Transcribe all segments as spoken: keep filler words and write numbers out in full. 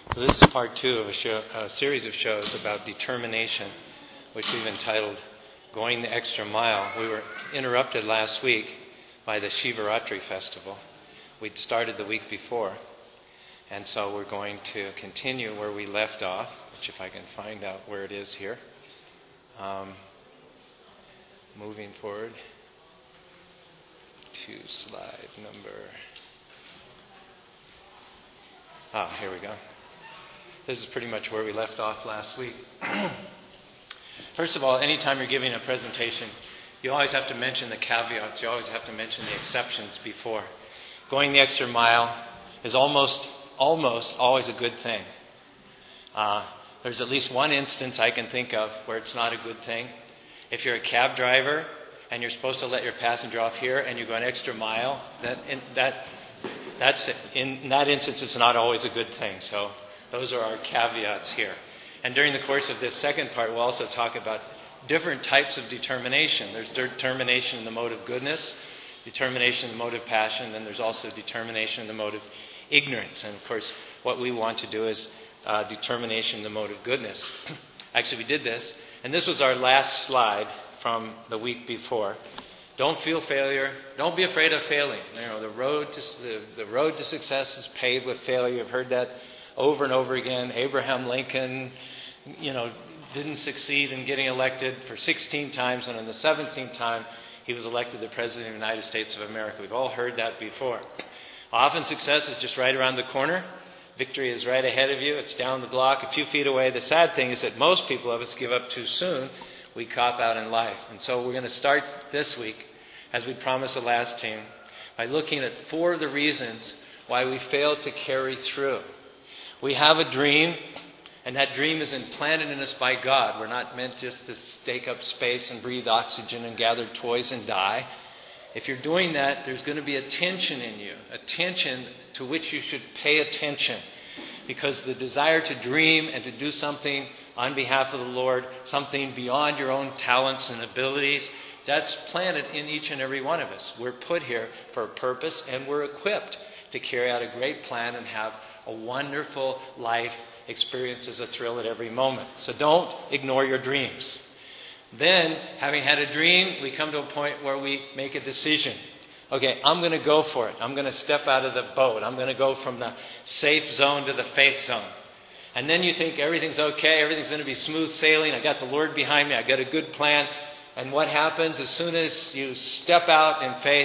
So this is part two of a, show, a series of shows about determination, which we've entitled Going the Extra Mile. We were interrupted last week by the Shivaratri festival. We'd started the week before, and so we're going to continue where we left off, which if I can find out where it is here. Um, moving forward to slide number... Ah, here we go. This is pretty much where we left off last week. First of all, anytime you're giving a presentation, you always have to mention the caveats. You always have to mention the exceptions before. Going the extra mile is almost, almost always a good thing. Uh, there's at least one instance I can think of where it's not a good thing. If you're a cab driver and you're supposed to let your passenger off here and you go an extra mile, that in, that that's in that instance it's not always a good thing. So those are our caveats here. And during the course of this second part, we'll also talk about different types of determination. There's determination in the mode of goodness, determination in the mode of passion, and there's also determination in the mode of ignorance. And of course, what we want to do is uh, determination in the mode of goodness. Actually, we did this, and this was our last slide from the week before. Don't feel failure. Don't be afraid of failing. You know, the road to the, the road to success is paved with failure. You've heard that over and over again. Abraham Lincoln, you know, didn't succeed in getting elected for sixteen times, and on the seventeenth time, he was elected the President of the United States of America. We've all heard that before. Often success is just right around the corner. Victory is right ahead of you. It's down the block, a few feet away. The sad thing is that most people of us give up too soon. We cop out in life. And so we're going to start this week, as we promised the last team, by looking at four of the reasons why we fail to carry through. We have a dream, and that dream is implanted in us by God. We're not meant just to stake up space and breathe oxygen and gather toys and die. If you're doing that, there's going to be a tension in you, a tension to which you should pay attention. Because the desire to dream and to do something on behalf of the Lord, something beyond your own talents and abilities, that's planted in each and every one of us. We're put here for a purpose, and we're equipped to carry out a great plan and have a wonderful life, experiences a thrill at every moment. So don't ignore your dreams. Then, having had a dream, we come to a point where we make a decision. Okay, I'm going to go for it. I'm going to step out of the boat. I'm going to go from the safe zone to the faith zone. And then you think everything's okay, everything's going to be smooth sailing. I got the Lord behind me. I got a good plan. And what happens as soon as you step out in faith?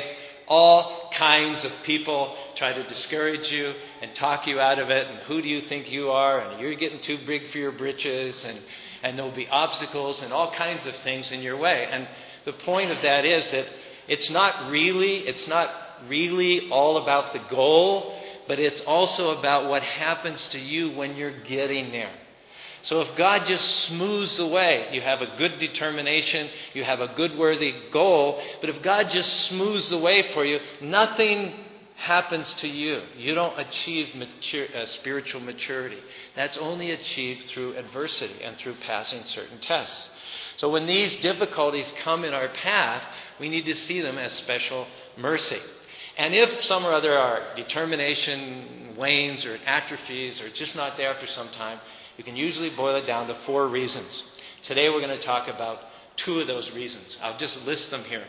All kinds of people try to discourage you and talk you out of it. And who do you think you are? And you're getting too big for your britches. And, and there'll be obstacles and all kinds of things in your way. And the point of that is that it's not really, it's not really all about the goal, but it's also about what happens to you when you're getting there. So if God just smooths the way, you have a good determination, you have a good worthy goal, but if God just smooths the way for you, nothing happens to you. You don't achieve mature, uh, spiritual maturity. That's only achieved through adversity and through passing certain tests. So when these difficulties come in our path, we need to see them as special mercy. And if some or other our determination wanes or atrophies or it's just not there after some time, you can usually boil it down to four reasons. Today we're going to talk about two of those reasons. I'll just list them here.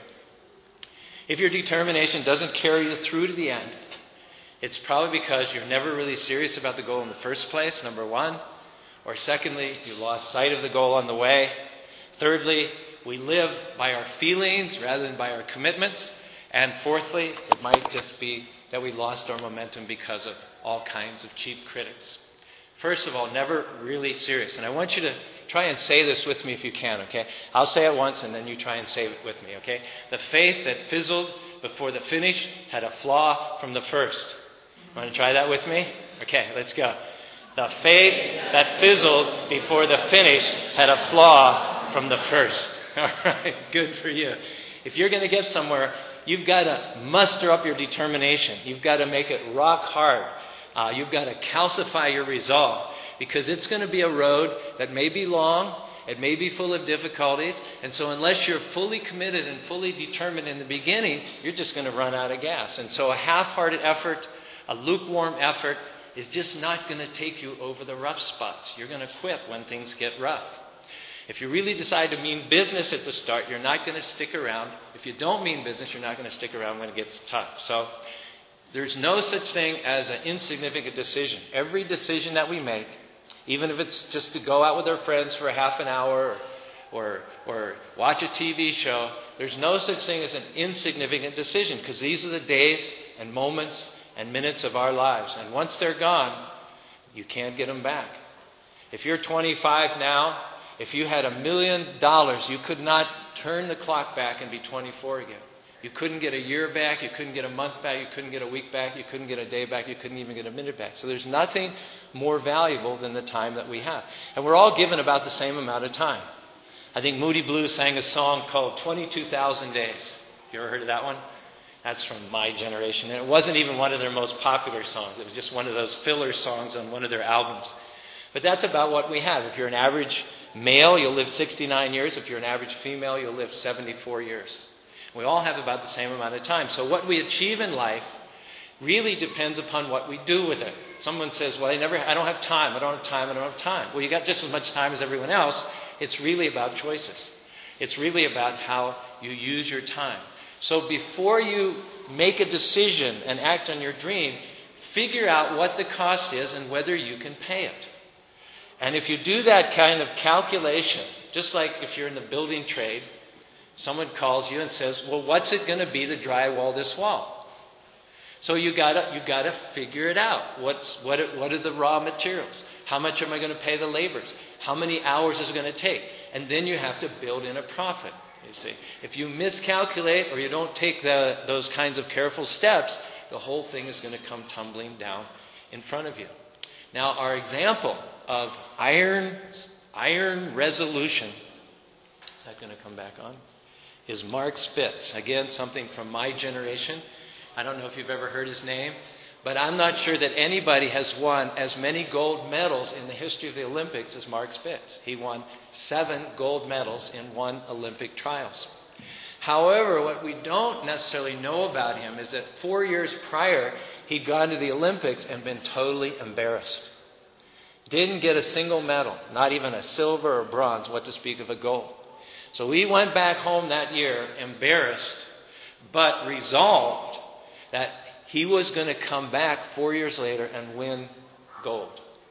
If your determination doesn't carry you through to the end, it's probably because you're never really serious about the goal in the first place, number one. Or secondly, you lost sight of the goal on the way. Thirdly, we live by our feelings rather than by our commitments. And fourthly, it might just be that we lost our momentum because of all kinds of cheap critics. First of all, never really serious. And I want you to try and say this with me if you can, okay? I'll say it once and then you try and say it with me, okay? The faith that fizzled before the finish had a flaw from the first. Want to try that with me? Okay, let's go. The faith that fizzled before the finish had a flaw from the first. All right, good for you. If you're going to get somewhere, you've got to muster up your determination. You've got to make it rock hard. Uh, you've got to calcify your resolve because it's going to be a road that may be long, it may be full of difficulties, and so unless you're fully committed and fully determined in the beginning, you're just going to run out of gas. And so a half-hearted effort, a lukewarm effort, is just not going to take you over the rough spots. You're going to quit when things get rough. If you really decide to mean business at the start, you're not going to stick around. If you don't mean business, you're not going to stick around when it gets tough. So there's no such thing as an insignificant decision. Every decision that we make, even if it's just to go out with our friends for a half an hour or, or, or watch a T V show, there's no such thing as an insignificant decision, because these are the days and moments and minutes of our lives. And once they're gone, you can't get them back. If you're twenty-five now, if you had a million dollars, you could not turn the clock back and be twenty-four again. You couldn't get a year back. You couldn't get a month back. You couldn't get a week back. You couldn't get a day back. You couldn't even get a minute back. So there's nothing more valuable than the time that we have. And we're all given about the same amount of time. I think Moody Blues sang a song called twenty-two thousand Days. You ever heard of that one? That's from my generation. And it wasn't even one of their most popular songs. It was just one of those filler songs on one of their albums. But that's about what we have. If you're an average male, you'll live sixty-nine years. If you're an average female, you'll live seventy-four years. We all have about the same amount of time. So what we achieve in life really depends upon what we do with it. Someone says, well, I never, I don't have time. I don't have time. I don't have time. Well, you got just as much time as everyone else. It's really about choices. It's really about how you use your time. So before you make a decision and act on your dream, figure out what the cost is and whether you can pay it. And if you do that kind of calculation, just like if you're in the building trade, someone calls you and says, well, what's it going to be to drywall this wall? So you gotta you gotta figure it out. What's what are, what are the raw materials? How much am I going to pay the laborers? How many hours is it going to take? And then you have to build in a profit. You see, if you miscalculate or you don't take the, those kinds of careful steps, the whole thing is going to come tumbling down in front of you. Now, our example of iron iron resolution, is that going to come back on? Is Mark Spitz. Again, something from my generation. I don't know if you've ever heard his name, but I'm not sure that anybody has won as many gold medals in the history of the Olympics as Mark Spitz. He won seven gold medals in one Olympic trials. However, what we don't necessarily know about him is that four years prior, he'd gone to the Olympics and been totally embarrassed. Didn't get a single medal, not even a silver or bronze, what to speak of a gold. So he went back home that year embarrassed, but resolved that he was going to come back four years later and win gold.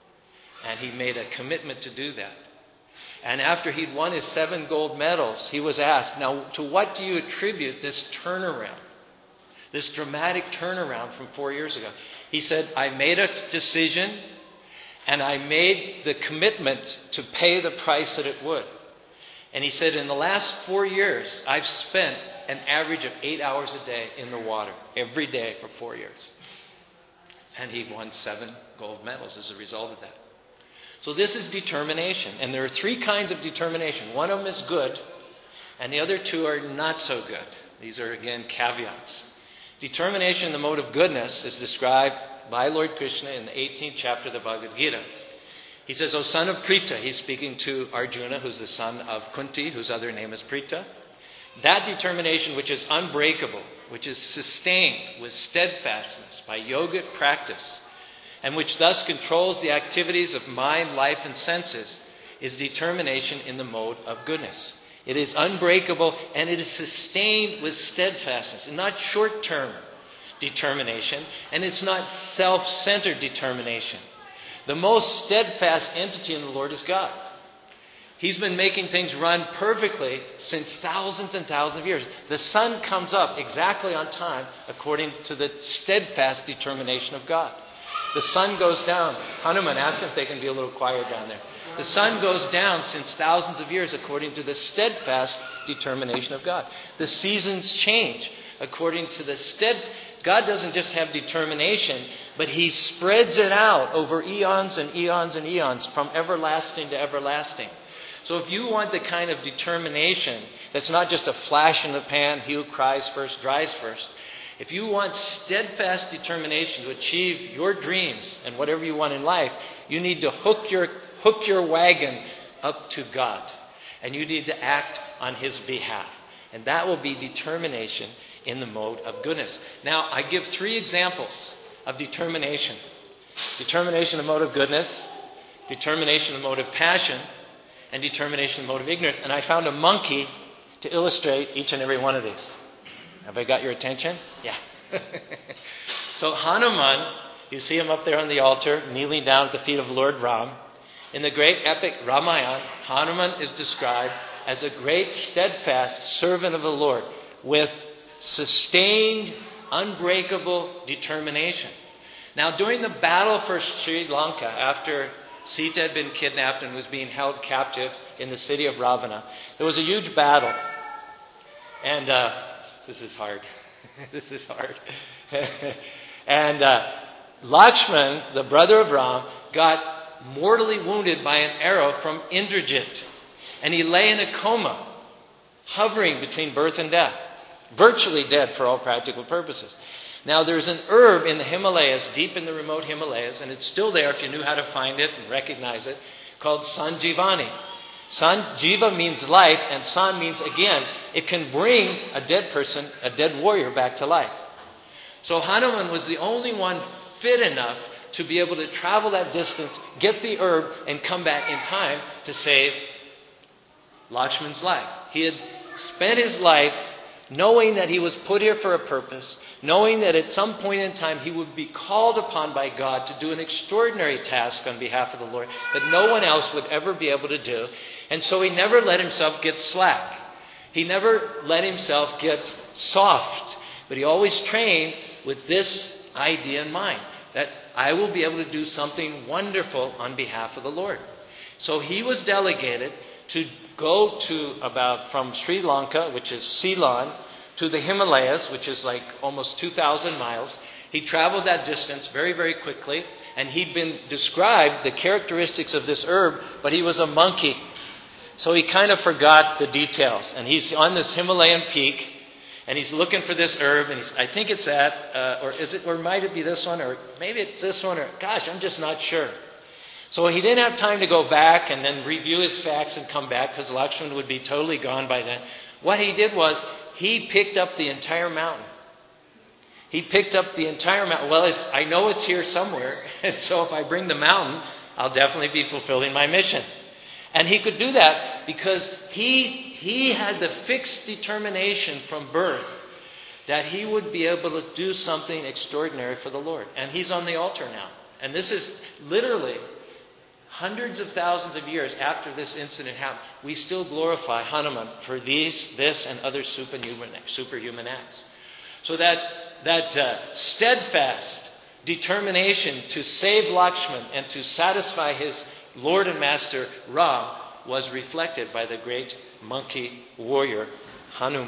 And he made a commitment to do that. And after he'd won his seven gold medals, he was asked, now, to what do you attribute this turnaround? This dramatic turnaround from four years ago? He said, I made a decision and I made the commitment to pay the price that it would. And he said, in the last four years, I've spent an average of eight hours a day in the water, every day for four years. And he won seven gold medals as a result of that. So this is determination. And there are three kinds of determination. One of them is good, and the other two are not so good. These are, again, caveats. Determination in the mode of goodness is described by Lord Krishna in the eighteenth chapter of the Bhagavad Gita. He says, O son of Pritha, he's speaking to Arjuna, who's the son of Kunti, whose other name is Pritha. That determination which is unbreakable, which is sustained with steadfastness by yogic practice, and which thus controls the activities of mind, life, and senses, is determination in the mode of goodness. It is unbreakable and it is sustained with steadfastness, and not short-term determination, and it's not self-centered determination. The most steadfast entity in the Lord is God. He's been making things run perfectly since thousands and thousands of years. The sun comes up exactly on time according to the steadfast determination of God. The sun goes down. Hanuman, ask them if they can be a little quiet down there. The sun goes down since thousands of years according to the steadfast determination of God. The seasons change according to the steadfast. God doesn't just have determination, but He spreads it out over eons and eons and eons from everlasting to everlasting. So if you want the kind of determination that's not just a flash in the pan, he who cries first dries first. If you want steadfast determination to achieve your dreams and whatever you want in life, you need to hook your hook your wagon up to God. And you need to act on His behalf. And that will be determination in the mode of goodness. Now, I give three examples of determination. Determination, the mode of goodness. Determination, the mode of passion. And determination, the mode of ignorance. And I found a monkey to illustrate each and every one of these. Have I got your attention? Yeah. So Hanuman, you see him up there on the altar, kneeling down at the feet of Lord Ram. In the great epic Ramayana, Hanuman is described as a great steadfast servant of the Lord with sustained, unbreakable determination. Now, during the battle for Sri Lanka, after Sita had been kidnapped and was being held captive in the city of Ravana, there was a huge battle. And uh, this is hard. this is hard. and uh, Lakshman, the brother of Ram, got mortally wounded by an arrow from Indrajit. And he lay in a coma, hovering between birth and death. Virtually dead for all practical purposes. Now there's an herb in the Himalayas, deep in the remote Himalayas, and it's still there if you knew how to find it and recognize it, called Sanjivani. Sanjiva means life, and San means again. It can bring a dead person, a dead warrior, back to life. So Hanuman was the only one fit enough to be able to travel that distance, get the herb, and come back in time to save Lakshman's life. He had spent his life knowing that he was put here for a purpose, knowing that at some point in time he would be called upon by God to do an extraordinary task on behalf of the Lord that no one else would ever be able to do. And so he never let himself get slack. He never let himself get soft. But he always trained with this idea in mind, that I will be able to do something wonderful on behalf of the Lord. So he was delegated to go to about from Sri Lanka, which is Ceylon, to the Himalayas, which is like almost two thousand miles. He traveled that distance very, very quickly, and he'd been described the characteristics of this herb, but he was a monkey. So he kind of forgot the details. And he's on this Himalayan peak, and he's looking for this herb, and he's, I think it's that, uh, or is it, or might it be this one, or maybe it's this one, or gosh, I'm just not sure. So he didn't have time to go back and then review his facts and come back, because Lakshman would be totally gone by then. What he did was, he picked up the entire mountain. He picked up the entire mountain. Well, it's, I know it's here somewhere, and so if I bring the mountain, I'll definitely be fulfilling my mission. And he could do that because he, he had the fixed determination from birth that he would be able to do something extraordinary for the Lord. And he's on the altar now. And this is literally hundreds of thousands of years after this incident happened. We still glorify Hanuman for these, this, and other superhuman, superhuman acts. So that, that uh, steadfast determination to save Lakshman and to satisfy his Lord and Master Ram was reflected by the great monkey warrior Hanuman.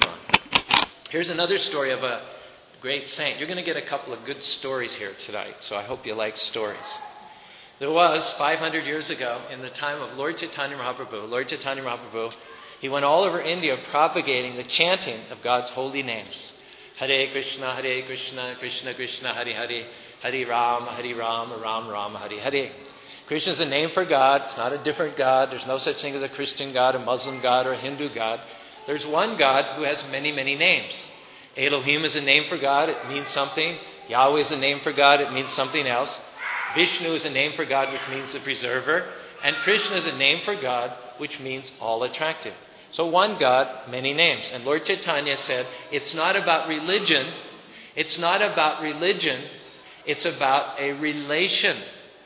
Here's another story of a great saint. You're going to get a couple of good stories here tonight, so I hope you like stories. There was, five hundred years ago, in the time of Lord Chaitanya Mahaprabhu, Lord Chaitanya Mahaprabhu, he went all over India propagating the chanting of God's holy names. Hare Krishna, Hare Krishna, Krishna Krishna, Hare Hare, Hare Rama, Hare Rama, Ram Rama, Hare Hare. Krishna is a name for God. It's not a different God. There's no such thing as a Christian God, a Muslim God, or a Hindu God. There's one God who has many, many names. Elohim is a name for God. It means something. Yahweh is a name for God. It means something else. Vishnu is a name for God, which means the preserver. And Krishna is a name for God, which means all attractive. So one God, many names. And Lord Chaitanya said, it's not about religion. It's not about religion. It's about a relation.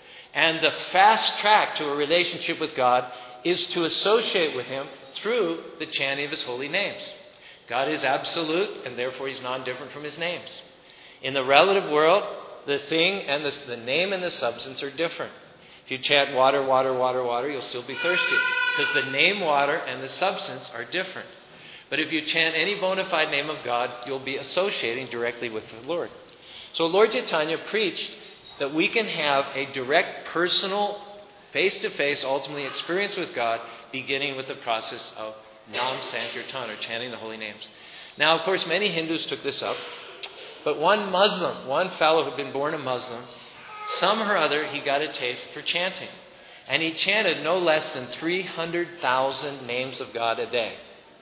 And the fast track to a relationship with God is to associate with Him through the chanting of His holy names. God is absolute, and therefore He's non-different from His names. In the relative world, the thing and the, the name and the substance are different. If you chant water, water, water, water, you'll still be thirsty, because the name water and the substance are different. But if you chant any bona fide name of God, you'll be associating directly with the Lord. So Lord Chaitanya preached that we can have a direct, personal, face-to-face, ultimately experience with God, beginning with the process of Nam Sankirtan, or chanting the holy names. Now, of course, many Hindus took this up, but one Muslim, one fellow who had been born a Muslim, somehow or other he got a taste for chanting. And he chanted no less than three hundred thousand names of God a day.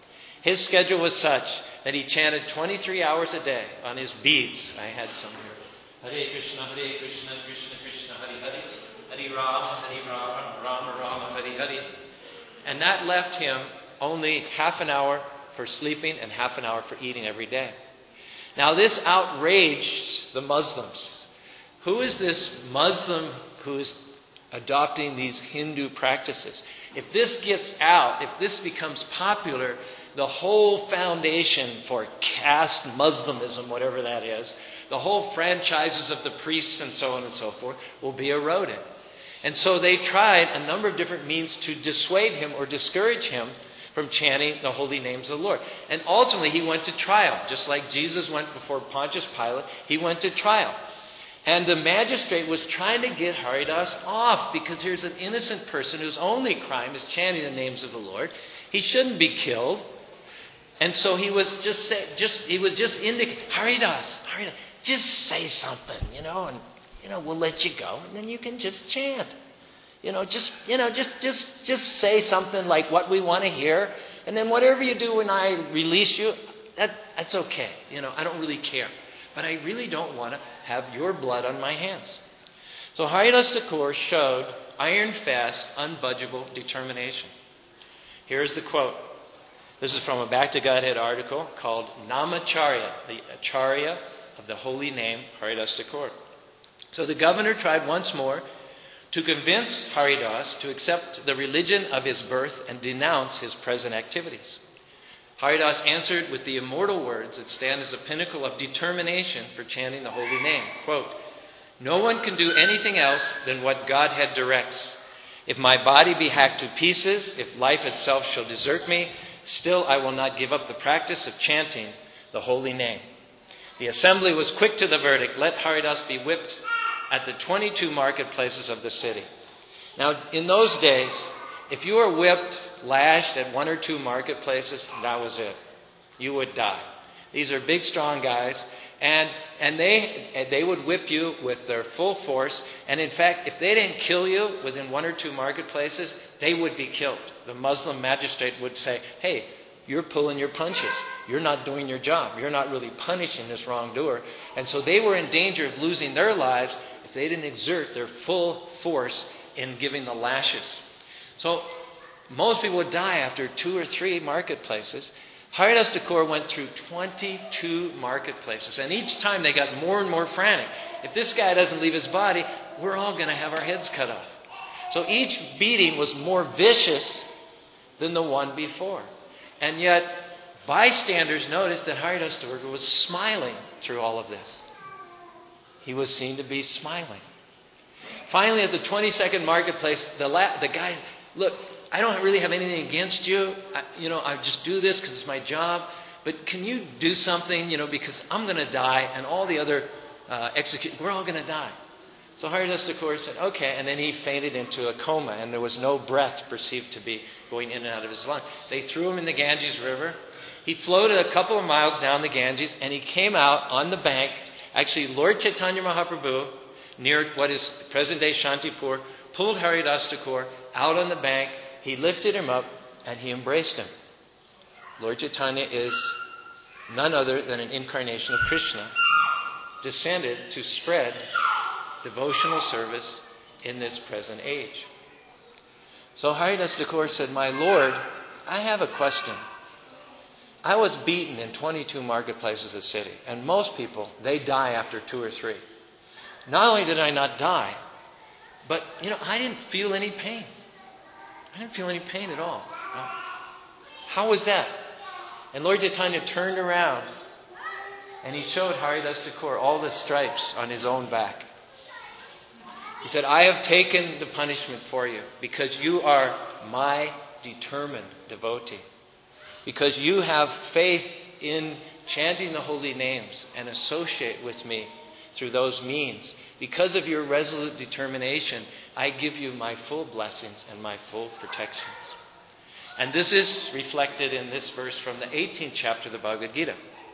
His schedule was such that he chanted twenty-three hours a day on his beads. I had some here. Hare Krishna, Hare Krishna, Krishna Krishna, Hare Hare, Hare Rama, Hare Rama, Rama Rama, Hare Hare. And that left him only half an hour for sleeping and half an hour for eating every day. Now this outraged the Muslims. Who is this Muslim who is adopting these Hindu practices? If this gets out, if this becomes popular, the whole foundation for caste Muslimism, whatever that is, the whole franchises of the priests and so on and so forth will be eroded. And so they tried a number of different means to dissuade him or discourage him from chanting the holy names of the Lord. And ultimately he went to trial. Just like Jesus went before Pontius Pilate, he went to trial. And the magistrate was trying to get Haridas off because here's an innocent person whose only crime is chanting the names of the Lord. He shouldn't be killed. And so he was just say, just he was just indicating, Haridas, Haridas, just say something, you know, and you know, we'll let you go, and then you can just chant. You know, just you know, just just just say something like what we want to hear, and then whatever you do when I release you, that that's okay. You know, I don't really care. But I really don't want to have your blood on my hands. So Haridas Thakur showed iron-fast, unbudgeable determination. Here's the quote. This is from a Back to Godhead article called Namacharya, the Acharya of the holy name Haridas Thakur. So the governor tried once more to convince Haridas to accept the religion of his birth and denounce his present activities. Haridas answered with the immortal words that stand as a pinnacle of determination for chanting the holy name. Quote, "No one can do anything else than what Godhead directs. If my body be hacked to pieces, if life itself shall desert me, still I will not give up the practice of chanting the holy name." The assembly was quick to the verdict. Let Haridas be whipped at the twenty-two marketplaces of the city. Now, in those days, if you were whipped, lashed at one or two marketplaces, that was it. You would die. These are big, strong guys, and and they and they would whip you with their full force. And in fact, if they didn't kill you within one or two marketplaces, they would be killed. The Muslim magistrate would say, "Hey, you're pulling your punches. You're not doing your job. You're not really punishing this wrongdoer." And so they were in danger of losing their lives if they didn't exert their full force in giving the lashes. So most people would die after two or three marketplaces. Haridas Thakur went through twenty-two marketplaces, and each time they got more and more frantic. If this guy doesn't leave his body, we're all going to have our heads cut off. So each beating was more vicious than the one before. And yet, bystanders noticed that Haridas Thakur was smiling through all of this. He was seen to be smiling. Finally, at the twenty-second marketplace, the, la- the guy, look, I don't really have anything against you. I, you know, I just do this because it's my job. But can you do something, you know, because I'm going to die and all the other uh, execute, we're all going to die. So Haridas Thakur said, okay. And then he fainted into a coma and there was no breath perceived to be going in and out of his lung. They threw him in the Ganges River. He floated a couple of miles down the Ganges and he came out on the bank. Actually, Lord Chaitanya Mahaprabhu, near what is present-day Shantipur, pulled Haridas Thakur out on the bank. He lifted him up and he embraced him. Lord Chaitanya is none other than an incarnation of Krishna, descended to spread devotional service in this present age. So Haridas Thakur said, "My Lord, I have a question. I was beaten in twenty-two marketplaces of the city, and most people, they die after two or three. Not only did I not die, but, you know, I didn't feel any pain. I didn't feel any pain at all. How was that?" And Lord Chaitanya turned around and he showed Haridas Thakur all the stripes on his own back. He said, "I have taken the punishment for you because you are my determined devotee. Because you have faith in chanting the holy names and associate with me through those means. Because of your resolute determination, I give you my full blessings and my full protections." And this is reflected in this verse from the eighteenth chapter of the Bhagavad Gita.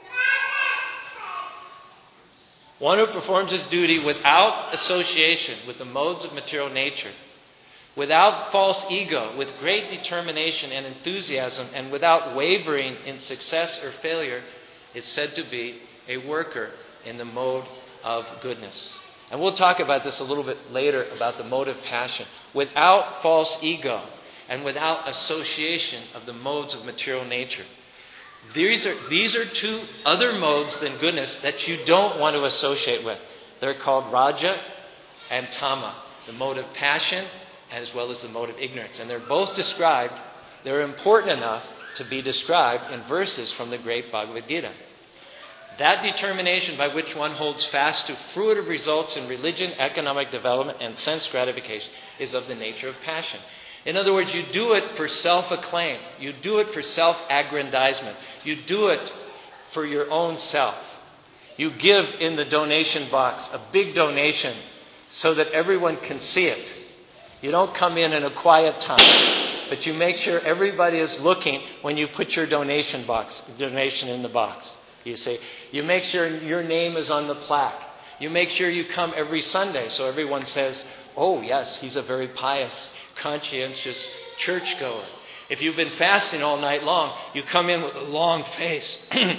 One who performs his duty without association with the modes of material nature, without false ego, with great determination and enthusiasm, and without wavering in success or failure, is said to be a worker in the mode of goodness. And we'll talk about this a little bit later about the mode of passion. Without false ego and without association of the modes of material nature. These are, these are two other modes than goodness that you don't want to associate with. They're called Raja and Tama, the mode of passion as well as the mode of ignorance. And they're both described, they're important enough to be described in verses from the great Bhagavad Gita. That determination by which one holds fast to fruitive results in religion, economic development, and sense gratification is of the nature of passion. In other words, you do it for self-acclaim. You do it for self-aggrandizement. You do it for your own self. You give in the donation box a big donation so that everyone can see it. You don't come in in a quiet time, but you make sure everybody is looking when you put your donation box, donation in the box. You see, you make sure your name is on the plaque. You make sure you come every Sunday so everyone says, oh yes, he's a very pious, conscientious churchgoer. If you've been fasting all night long, you come in with a long face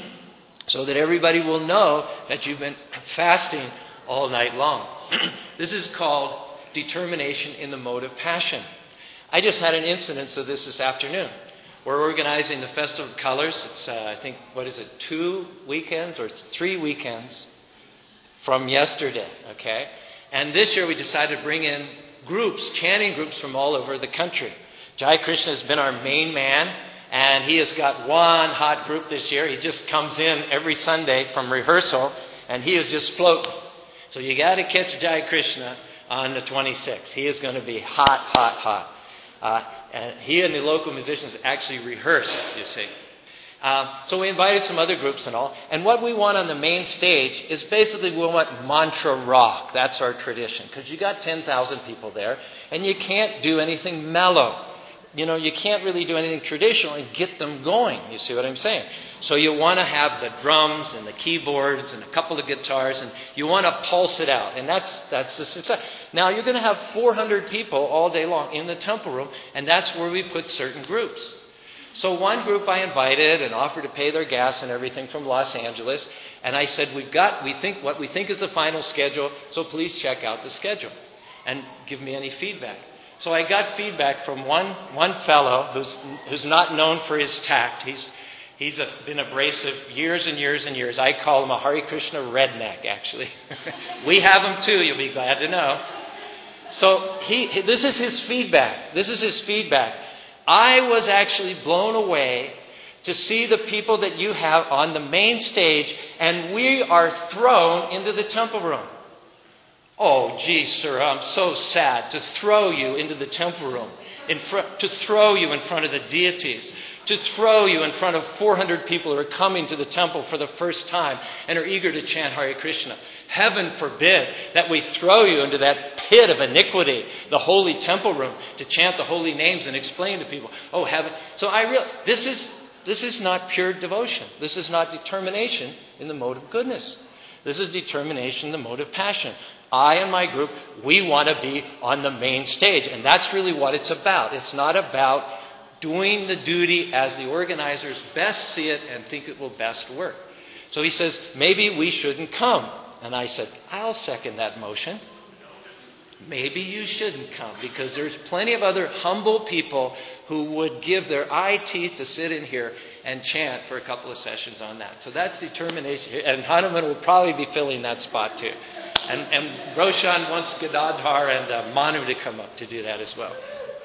so that everybody will know that you've been fasting all night long. This is called determination in the mode of passion. I just had an incidence of this this afternoon. We're organizing the Festival of Colors. It's, uh, I think, what is it, two weekends or three weekends from yesterday, okay? And this year we decided to bring in groups, chanting groups from all over the country. Jai Krishna has been our main man, and he has got one hot group this year. He just comes in every Sunday from rehearsal, and he is just floating. So you got to catch Jai Krishna on the twenty-sixth. He is going to be hot, hot, hot. Uh, and he and the local musicians actually rehearsed, you see. Uh, so we invited some other groups and all. And what we want on the main stage is basically we want mantra rock. That's our tradition. Because you got ten thousand people there, and you can't do anything mellow. You know, you can't really do anything traditional and get them going. You see what I'm saying? So you want to have the drums and the keyboards and a couple of guitars, and you want to pulse it out. And that's that's the success. Now, you're going to have four hundred people all day long in the temple room, and that's where we put certain groups. So one group I invited and offered to pay their gas and everything from Los Angeles. And I said, we've got, we think what we think is the final schedule, so please check out the schedule and give me any feedback. So I got feedback from one, one fellow who's, who's not known for his tact. He's, he's a, been abrasive years and years and years. I call him a Hare Krishna redneck, actually. We have him too, you'll be glad to know. So he, this is his feedback. This is his feedback. I was actually blown away to see the people that you have on the main stage, and we are thrown into the temple room. Oh, gee, sir, I'm so sad to throw you into the temple room, in fr- to throw you in front of the deities, to throw you in front of four hundred people who are coming to the temple for the first time and are eager to chant Hare Krishna. Heaven forbid that we throw you into that pit of iniquity, the holy temple room, to chant the holy names and explain to people, oh, heaven. So I real this is this is not pure devotion. This is not determination in the mode of goodness. This is determination in the mode of passion. I and my group, we want to be on the main stage. And that's really what it's about. It's not about doing the duty as the organizers best see it and think it will best work. So he says, maybe we shouldn't come. And I said, I'll second that motion. Maybe you shouldn't come, because there's plenty of other humble people who would give their eye teeth to sit in here and chant for a couple of sessions on that. So that's determination. And Hanuman will probably be filling that spot too. And, and Roshan wants Gadadhar and uh, Manu to come up to do that as well.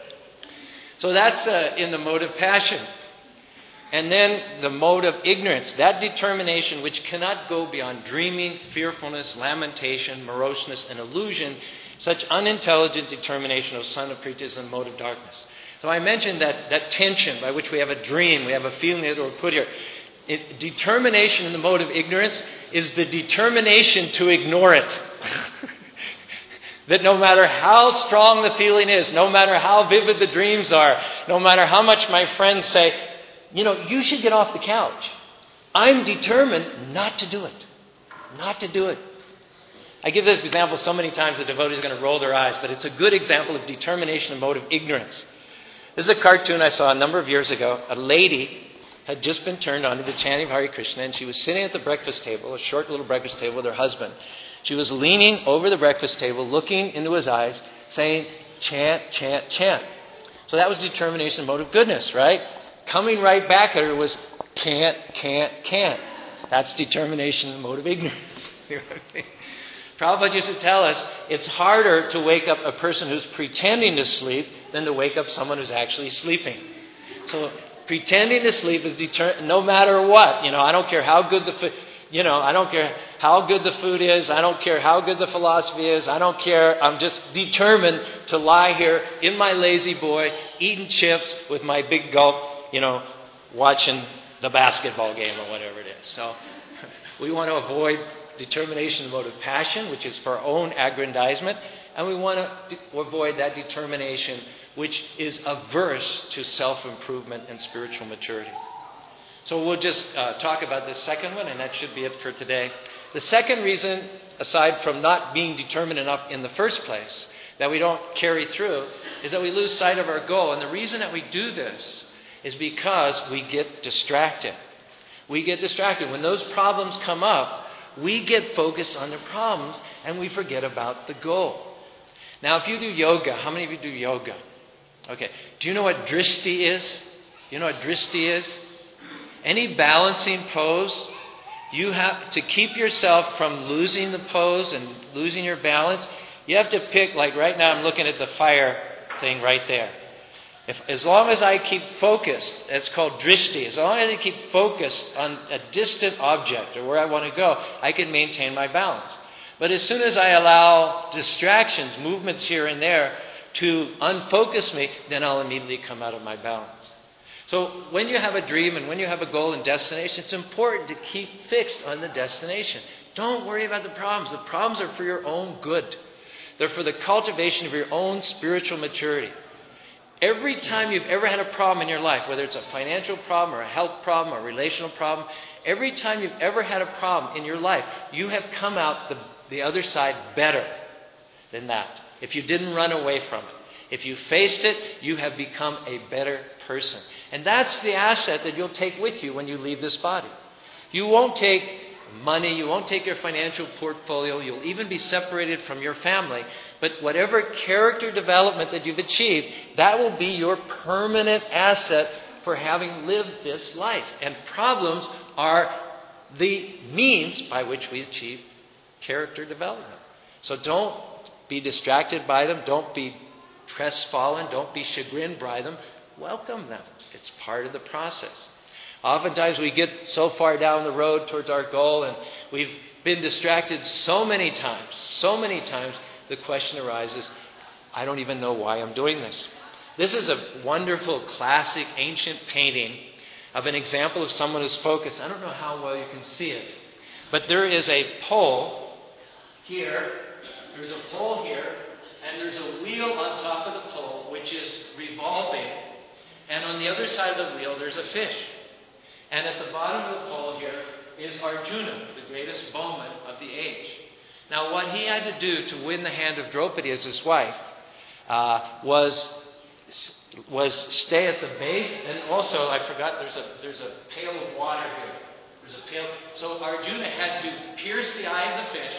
So that's uh, in the mode of passion. And then the mode of ignorance, that determination which cannot go beyond dreaming, fearfulness, lamentation, moroseness, and illusion, such unintelligent determination of son of Priti is the mode of darkness. So I mentioned that, that tension by which we have a dream, we have a feeling that we're put here. It, determination in the mode of ignorance is the determination to ignore it. That no matter how strong the feeling is, no matter how vivid the dreams are, no matter how much my friends say, you know, you should get off the couch, I'm determined not to do it. Not to do it. I give this example so many times the devotees are going to roll their eyes, but it's a good example of determination and mode of ignorance. This is a cartoon I saw a number of years ago. A lady had just been turned on to the chanting of Hare Krishna, and she was sitting at the breakfast table, a short little breakfast table with her husband. She was leaning over the breakfast table, looking into his eyes, saying, chant, chant, chant. So that was determination, mode of goodness, right? Coming right back at her was can't, can't, can't. That's determination, mode of ignorance. You know what I mean? Prabhupada used to tell us it's harder to wake up a person who's pretending to sleep than to wake up someone who's actually sleeping. So pretending to sleep is deter- no matter what. You know, I don't care how good the food. You know, I don't care how good the food is. I don't care how good the philosophy is. I don't care. I'm just determined to lie here in my lazy boy, eating chips with my big gulp, you know, watching the basketball game or whatever it is. So we want to avoid determination mode of passion, which is for our own aggrandizement. And we want to de- avoid that determination, which is averse to self-improvement and spiritual maturity. So we'll just uh, talk about this second one, and that should be it for today. The second reason, aside from not being determined enough in the first place, that we don't carry through, is that we lose sight of our goal. And the reason that we do this is because we get distracted. We get distracted. When those problems come up, we get focused on the problems, and we forget about the goal. Now, if you do yoga, how many of you do yoga? Okay. Do you know what drishti is? You know what drishti is? Any balancing pose, you have to keep yourself from losing the pose and losing your balance. You have to pick, like right now I'm looking at the fire thing right there. If, as long as I keep focused, that's called drishti. As long as I keep focused on a distant object or where I want to go, I can maintain my balance. But as soon as I allow distractions, movements here and there, to unfocus me, then I'll immediately come out of my balance. So when you have a dream and when you have a goal and destination, it's important to keep fixed on the destination. Don't worry about the problems. The problems are for your own good. They're for the cultivation of your own spiritual maturity. Every time you've ever had a problem in your life, whether it's a financial problem or a health problem or a relational problem, every time you've ever had a problem in your life, you have come out the, the other side better than that. If you didn't run away from it. If you faced it, you have become a better person. And that's the asset that you'll take with you when you leave this body. You won't take money, you won't take your financial portfolio, you'll even be separated from your family. But whatever character development that you've achieved, that will be your permanent asset for having lived this life. And problems are the means by which we achieve character development. So don't be distracted by them, don't be crestfallen, don't be chagrined by them. Welcome them. It's part of the process. Oftentimes we get so far down the road towards our goal and we've been distracted so many times, so many times, the question arises, I don't even know why I'm doing this. This is a wonderful, classic, ancient painting of an example of someone who's focused. I don't know how well you can see it, but there is a pole here, there's a pole here, and there's a wheel on top of the pole which is revolving. And on the other side of the wheel, there's a fish. And at the bottom of the pole here is Arjuna, the greatest bowman of the age. Now, what he had to do to win the hand of Draupadi as his wife uh, was was stay at the base. And also, I forgot, there's a there's a pail of water here. There's a pail. So Arjuna had to pierce the eye of the fish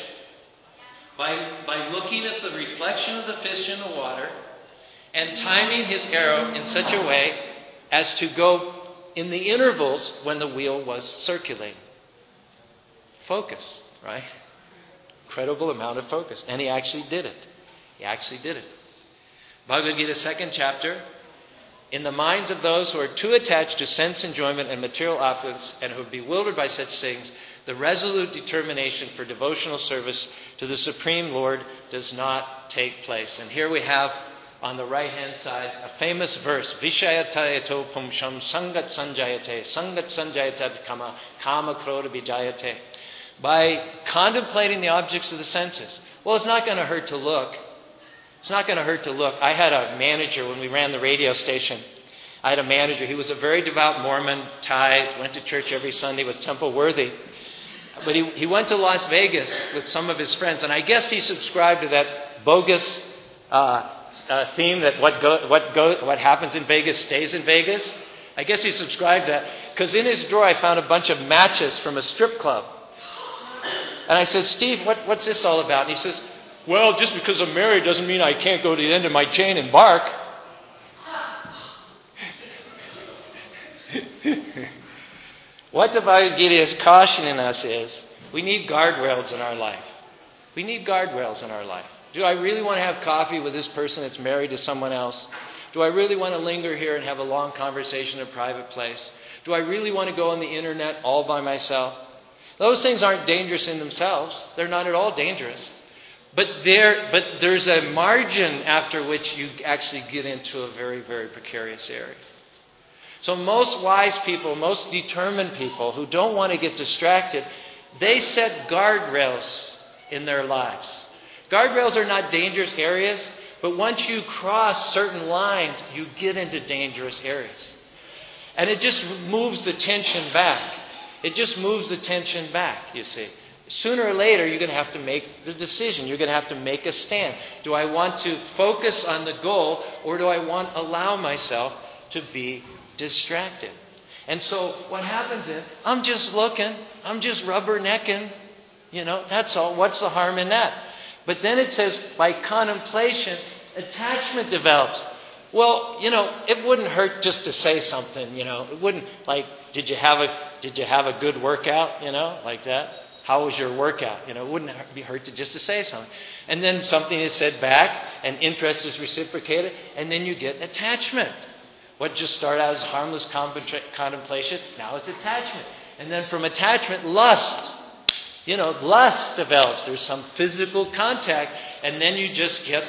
by by looking at the reflection of the fish in the water and timing his arrow in such a way as to go in the intervals when the wheel was circulating. Focus, right? Incredible amount of focus. And he actually did it. He actually did it. Bhagavad Gita, second chapter. In the minds of those who are too attached to sense enjoyment and material opulence and who are bewildered by such things, the resolute determination for devotional service to the Supreme Lord does not take place. And here we have on the right-hand side a famous verse, Vishayatayato pumsham sangat sanjayate, sangat sanjayate kama, kama krodha vijayate. By contemplating the objects of the senses. Well, it's not going to hurt to look. It's not going to hurt to look. I had a manager when we ran the radio station. I had a manager. He was a very devout Mormon, tithed, went to church every Sunday, was temple worthy. But he, he went to Las Vegas with some of his friends. And I guess he subscribed to that bogus uh, uh, theme that what, go, what, go, what happens in Vegas stays in Vegas. I guess he subscribed to that. Because in his drawer I found a bunch of matches from a strip club. And I said, Steve, what, what's this all about? And he says, well, just because I'm married doesn't mean I can't go to the end of my chain and bark. What the Bhagavad Gita is cautioning us is we need guardrails in our life. We need guardrails in our life. Do I really want to have coffee with this person that's married to someone else? Do I really want to linger here and have a long conversation in a private place? Do I really want to go on the internet all by myself? Those things aren't dangerous in themselves. They're not at all dangerous. But there, but there's a margin after which you actually get into a very, very precarious area. So most wise people, most determined people who don't want to get distracted, they set guardrails in their lives. Guardrails are not dangerous areas, but once you cross certain lines, you get into dangerous areas. And it just moves the tension back. It just moves the tension back, you see. Sooner or later, you're going to have to make the decision. You're going to have to make a stand. Do I want to focus on the goal, or do I want to allow myself to be distracted? And so what happens is, I'm just looking. I'm just rubbernecking. You know, that's all. What's the harm in that? But then it says, by contemplation, attachment develops. Well, you know, it wouldn't hurt just to say something, you know. It wouldn't, like, did you have a did you have a good workout, you know, like that? How was your workout? You know, it wouldn't be hurt to just to say something. And then something is said back, and interest is reciprocated, and then you get attachment. What just started out as harmless contemplation, now it's attachment. And then from attachment, lust. You know, lust develops. There's some physical contact, and then you just get,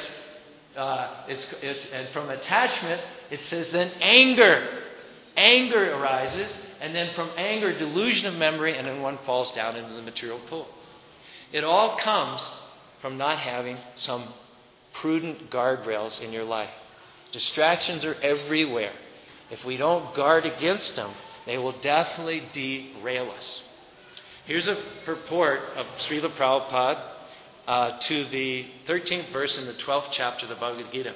uh, it's, it's, and from attachment, it says then anger. Anger arises, and then from anger, delusion of memory, and then one falls down into the material pool. It all comes from not having some prudent guardrails in your life. Distractions are everywhere. If we don't guard against them, they will definitely derail us. Here's a purport of Srila Prabhupada uh, to the thirteenth verse in the twelfth chapter of the Bhagavad Gita.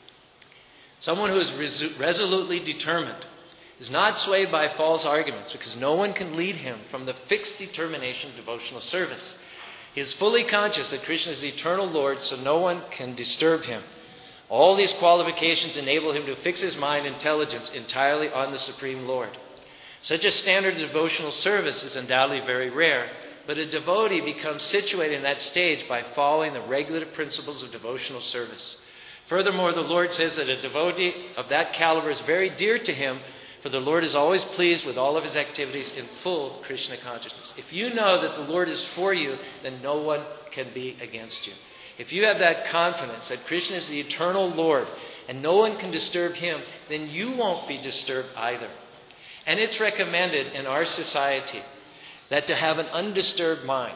Someone who is resu- resolutely determined is not swayed by false arguments, because no one can lead him from the fixed determination of devotional service. He is fully conscious that Krishna is the eternal Lord, so no one can disturb him. All these qualifications enable him to fix his mind and intelligence entirely on the Supreme Lord. Such a standard of devotional service is undoubtedly very rare, but a devotee becomes situated in that stage by following the regulative principles of devotional service. Furthermore, the Lord says that a devotee of that caliber is very dear to him, for the Lord is always pleased with all of his activities in full Krishna consciousness. If you know that the Lord is for you, then no one can be against you. If you have that confidence that Krishna is the eternal Lord and no one can disturb him, then you won't be disturbed either. And it's recommended in our society that to have an undisturbed mind,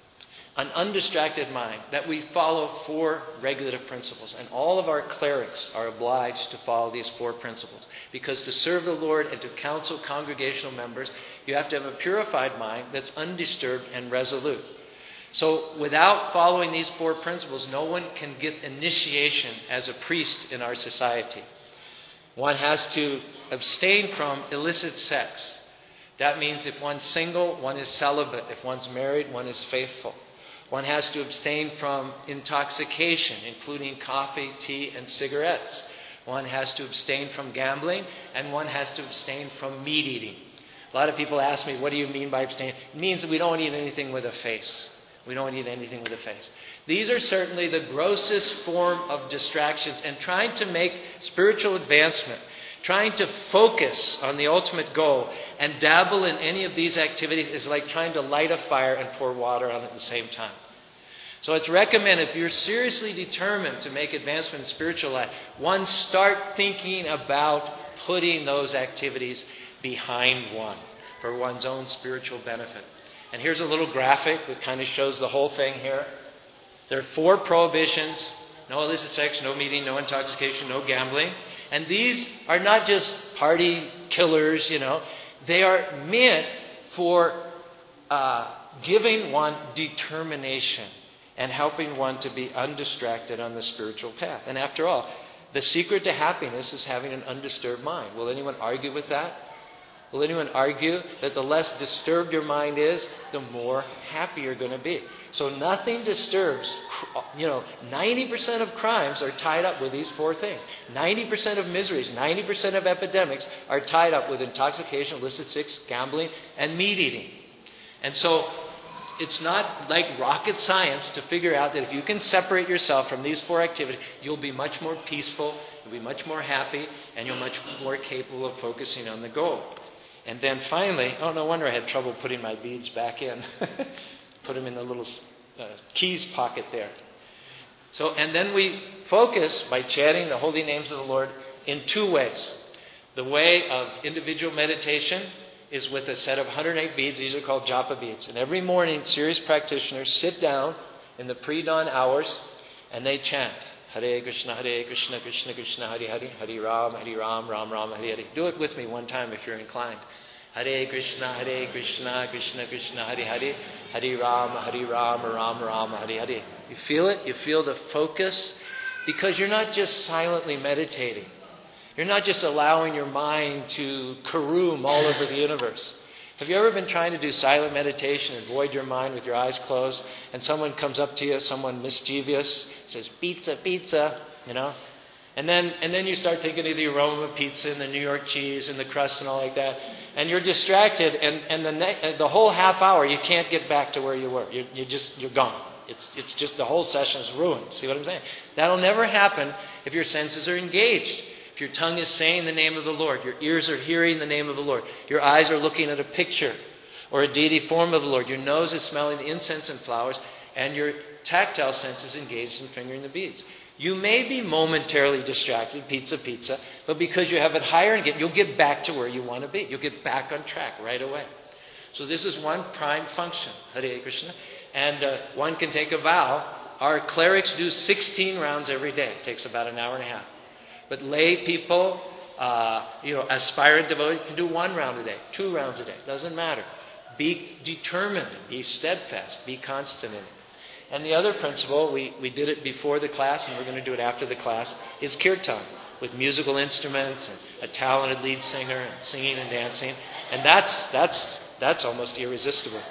an undistracted mind, that we follow four regulative principles. And all of our clerics are obliged to follow these four principles. Because to serve the Lord and to counsel congregational members, you have to have a purified mind that's undisturbed and resolute. So without following these four principles, no one can get initiation as a priest in our society. One has to abstain from illicit sex. That means if one's single, one is celibate. If one's married, one is faithful. One has to abstain from intoxication, including coffee, tea, and cigarettes. One has to abstain from gambling, and one has to abstain from meat eating. A lot of people ask me, what do you mean by abstain? It means that we don't eat anything with a face. We don't eat anything with a face. These are certainly the grossest form of distractions, and trying to make spiritual advancement, trying to focus on the ultimate goal and dabble in any of these activities is like trying to light a fire and pour water on it at the same time. So it's recommended, if you're seriously determined to make advancement in spiritual life, one, start thinking about putting those activities behind one for one's own spiritual benefit. And here's a little graphic that kind of shows the whole thing here. There are four prohibitions: no illicit sex, no meeting, no intoxication, no gambling. And these are not just party killers, you know. They are meant for uh, giving one determination and helping one to be undistracted on the spiritual path. And after all, the secret to happiness is having an undisturbed mind. Will anyone argue with that? Will anyone argue that the less disturbed your mind is, the more happy you're going to be? So nothing disturbs, you know, ninety percent of crimes are tied up with these four things. ninety percent of miseries, ninety percent of epidemics are tied up with intoxication, illicit sex, gambling, and meat eating. And so it's not like rocket science to figure out that if you can separate yourself from these four activities, you'll be much more peaceful, you'll be much more happy, and you're much more capable of focusing on the goal. And then finally, oh, no wonder I had trouble putting my beads back in. Put them in the little uh, keys pocket there. So, and then we focus by chanting the holy names of the Lord in two ways. The way of individual meditation is with a set of one hundred eight beads. These are called japa beads. And every morning, serious practitioners sit down in the pre-dawn hours and they chant Hare Krishna, Hare Krishna, Krishna Krishna, Hare Hare, Hare Ram, Hare Ram, Ram Ram, Hare Hare. Do it with me one time if you're inclined. Hare Krishna, Hare Krishna, Krishna Krishna, Hare Hare, Hare Ram, Hare Ram, Ram Ram, Hare Hare. You feel it? You feel the focus? Because you're not just silently meditating. You're not just allowing your mind to caroom all over the universe. Have you ever been trying to do silent meditation and void your mind with your eyes closed, and someone comes up to you, someone mischievous, says, pizza, pizza, you know? And then and then you start thinking of the aroma of pizza and the New York cheese and the crust and all like that. And you're distracted, and, and the ne- the whole half hour you can't get back to where you were. You you just you're gone. It's it's just the whole session is ruined. See what I'm saying? That'll never happen if your senses are engaged. If your tongue is saying the name of the Lord, your ears are hearing the name of the Lord, your eyes are looking at a picture or a deity form of the Lord, your nose is smelling the incense and flowers, and your tactile sense is engaged in fingering the beads. You may be momentarily distracted, pizza, pizza, but because you have it higher and get, you'll get back to where you want to be. You'll get back on track right away. So this is one prime function, Hare Krishna. And uh, one can take a vow. Our clerics do sixteen rounds every day. It takes about an hour and a half. But lay people, uh, you know, aspirant devotees can do one round a day, two rounds a day. Doesn't matter. Be determined. Be steadfast. Be constant in it. And the other principle, we, we did it before the class and we're going to do it after the class, is kirtan, with musical instruments and a talented lead singer and singing and dancing. And that's that's that's almost irresistible.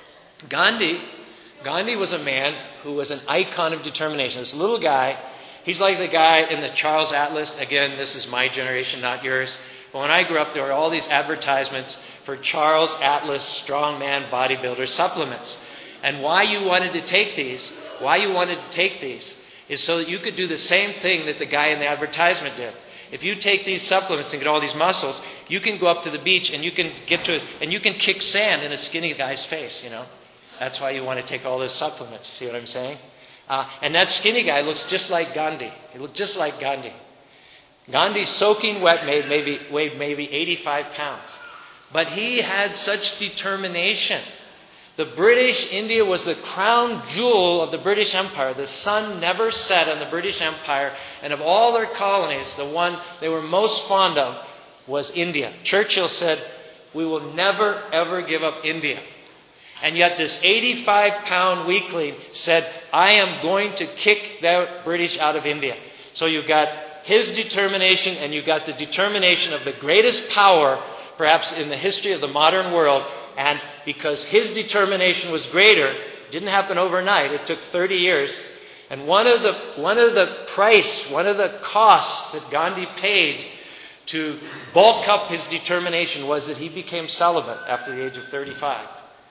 Gandhi, Gandhi was a man who was an icon of determination. This little guy, he's like the guy in the Charles Atlas. Again, this is my generation, not yours. But when I grew up, there were all these advertisements for Charles Atlas strongman bodybuilder supplements. And why you wanted to take these, why you wanted to take these, is so that you could do the same thing that the guy in the advertisement did. If you take these supplements and get all these muscles, you can go up to the beach and you can get to it, and you can kick sand in a skinny guy's face, you know. That's why you want to take all those supplements. See what I'm saying? Uh, and that skinny guy looks just like Gandhi. He looked just like Gandhi. Gandhi, soaking wet, made maybe, weighed maybe eighty-five pounds. But he had such determination. The British India was the crown jewel of the British Empire. The sun never set on the British Empire. And of all their colonies, the one they were most fond of was India. Churchill said, we will never, ever give up India. And yet this eighty-five pound weakling said, I am going to kick the British out of India. So you've got his determination and you've got the determination of the greatest power, perhaps in the history of the modern world. And because his determination was greater, it didn't happen overnight. It took thirty years. And one of the one of the price, one of the costs that Gandhi paid to bulk up his determination was that he became celibate after the age of thirty-five.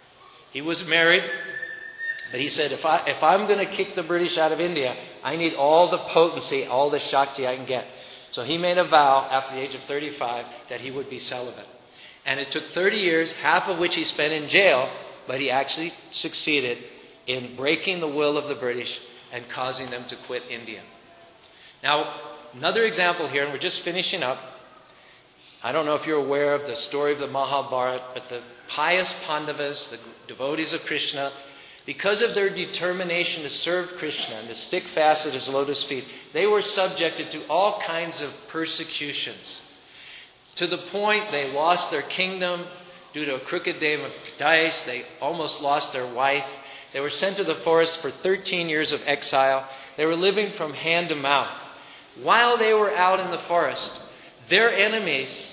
He was married, but he said, if, I, if I'm going to kick the British out of India, I need all the potency, all the Shakti I can get. So he made a vow after the age of thirty-five that he would be celibate. And it took thirty years, half of which he spent in jail, but he actually succeeded in breaking the will of the British and causing them to quit India. Now, another example here, and we're just finishing up. I don't know if you're aware of the story of the Mahabharata, but the pious Pandavas, the devotees of Krishna, because of their determination to serve Krishna and to stick fast at his lotus feet, they were subjected to all kinds of persecutions. To the point they lost their kingdom due to a crooked game of dice. They almost lost their wife. They were sent to the forest for thirteen years of exile. They were living from hand to mouth. While they were out in the forest, their enemies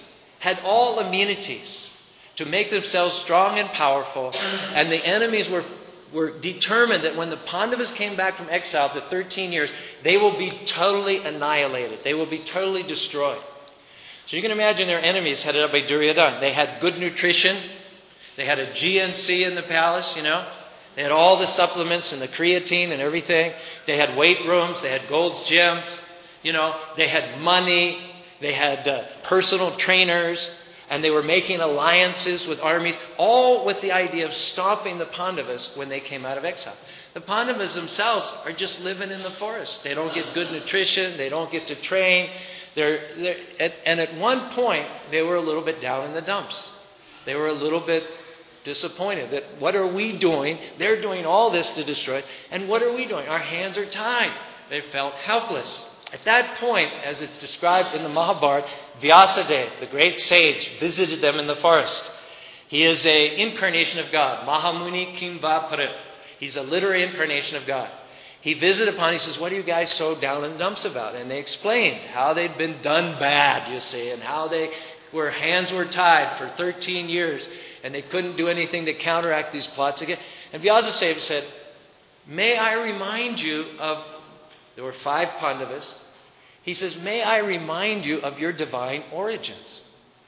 had all amenities to make themselves strong and powerful, and the enemies were were determined that when the Pandavas came back from exile to thirteen years, they will be totally annihilated. They will be totally destroyed. So you can imagine their enemies headed up by Duryodhana. They had good nutrition. They had a G N C in the palace, you know. They had all the supplements and the creatine and everything. They had weight rooms. They had Gold's Gyms. You know, they had money. They had uh, personal trainers. And they were making alliances with armies, all with the idea of stopping the Pandavas when they came out of exile. The Pandavas themselves are just living in the forest. They don't get good nutrition. They don't get to train. They're, they're, at, and at one point, they were a little bit down in the dumps. They were a little bit disappointed that what are we doing? They're doing all this to destroy it. And what are we doing? Our hands are tied. They felt helpless. At that point, as it's described in the Mahabharata, Vyasadeva, the great sage, visited them in the forest. He is an incarnation of God. Mahamuni Kimva Parit. He's a literary incarnation of God. He visited upon, he says, what are you guys so down in the dumps about? And they explained how they'd been done bad, you see, and how they were hands were tied for thirteen years, and they couldn't do anything to counteract these plots again. And Vyasadeva said, may I remind you of, there were five Pandavas. He says, may I remind you of your divine origins.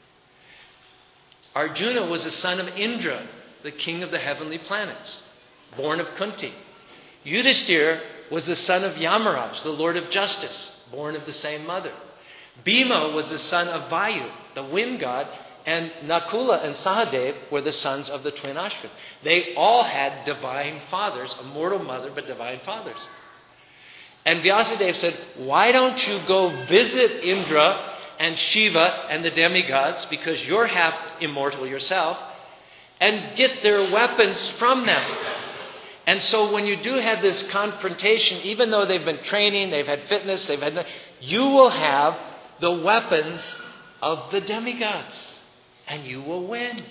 Arjuna was the son of Indra, the king of the heavenly planets, born of Kunti. Yudhishthira was the son of Yamaraj, the Lord of Justice, born of the same mother. Bhima was the son of Vayu, the wind god, and Nakula and Sahadev were the sons of the twin Ashvin. They all had divine fathers, a mortal mother, but divine fathers. And Vyasadeva said, why don't you go visit Indra and Shiva and the demigods, because you're half immortal yourself, and get their weapons from them. And so when you do have this confrontation, even though they've been training, they've had fitness, they've had, you will have the weapons of the demigods, and you will win.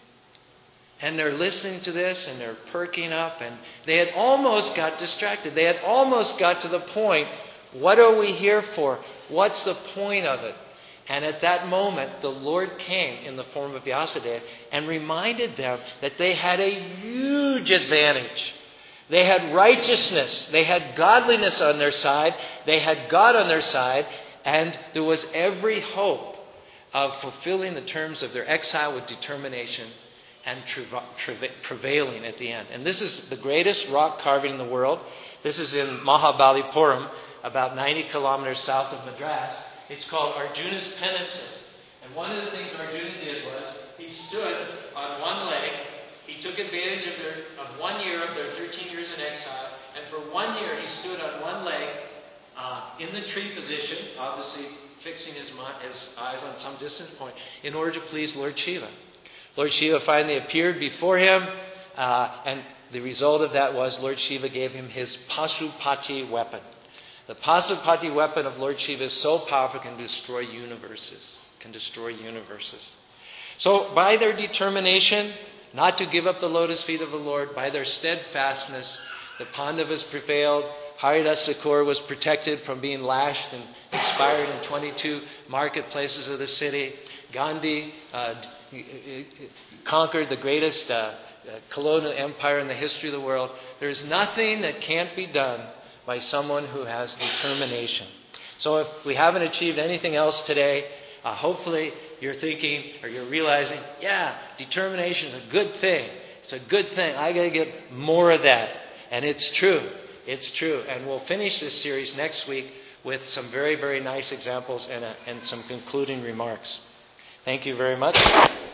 And they're listening to this, and they're perking up, and they had almost got distracted. They had almost got to the point, what are we here for? What's the point of it? And at that moment, the Lord came in the form of Vyasadeva and reminded them that they had a huge advantage. They had righteousness. They had godliness on their side. They had God on their side. And there was every hope of fulfilling the terms of their exile with determination and prevailing at the end. And this is the greatest rock carving in the world. This is in Mahabalipuram, about ninety kilometers south of Madras. It's called Arjuna's Penances. And one of the things Arjuna did was he stood on one leg. He took advantage of, their, of one year of their thirteen years in exile. And for one year he stood on one leg uh, in the tree position, obviously fixing his, his eyes on some distant point, in order to please Lord Shiva. Lord Shiva finally appeared before him, uh, and the result of that was Lord Shiva gave him his Pasupati weapon. The Pasupati weapon of Lord Shiva is so powerful it can destroy universes. Can destroy universes. So by their determination not to give up the lotus feet of the Lord, by their steadfastness, the Pandavas prevailed. Haridas Thakur was protected from being lashed and expired in twenty-two marketplaces of the city. Gandhi uh, conquered the greatest uh, uh, colonial empire in the history of the world. There's nothing that can't be done by someone who has determination. So if we haven't achieved anything else today, uh, hopefully you're thinking or you're realizing, yeah, determination is a good thing. It's a good thing. I got to get more of that. And it's true. It's true. And we'll finish this series next week with some very, very nice examples and, a, and some concluding remarks. Thank you very much.